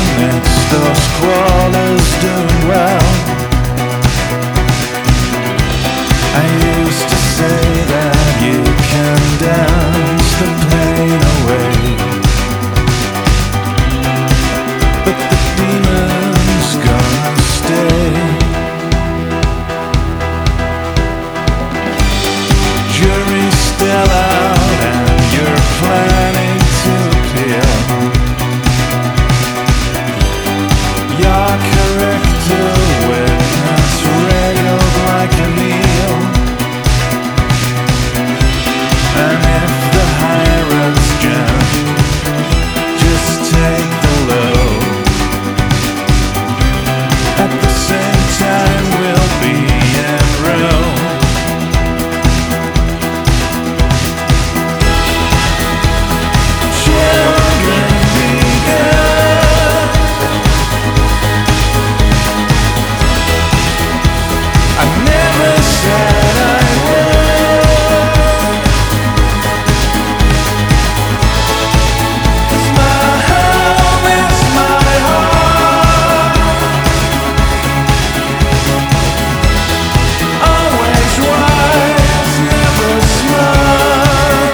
next door squaller's doing well. I used to say that you can dance the pain away, but the demon's gonna stay. Jury's still out and you're planning to appeal. Your character witness railed like a meal. And if the pirates jam, just take the load. At the same time we'll be in Rome. Children be good. I never said I would. 'Cause my home is my heart. Always wise, never smart.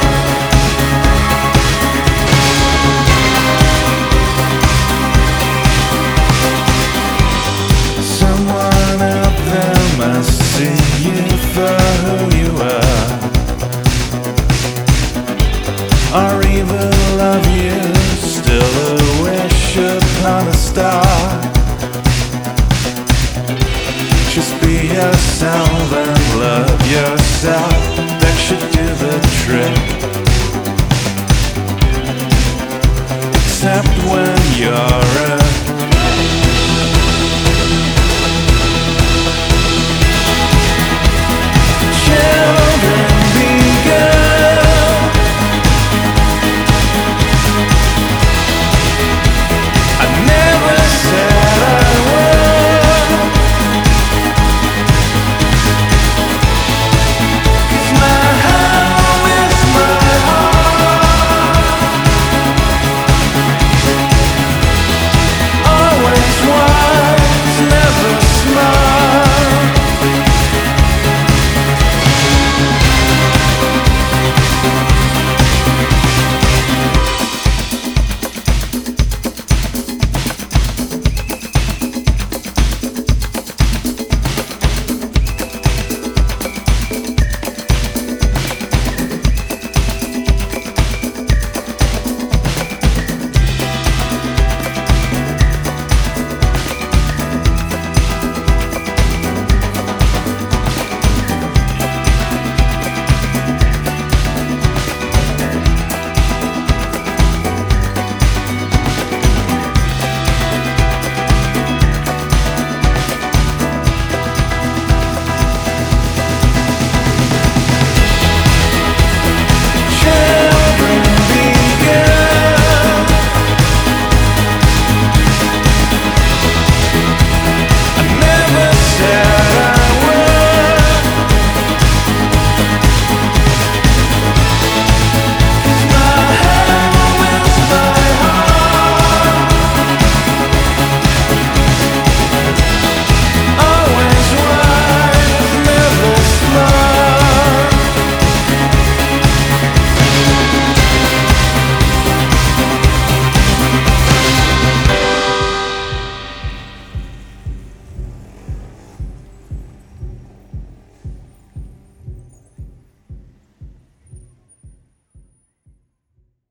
Someone out there must see you for who you are, or even love you, still a wish upon a star. Just be yourself and love yourself, that should do the trick. Except when you're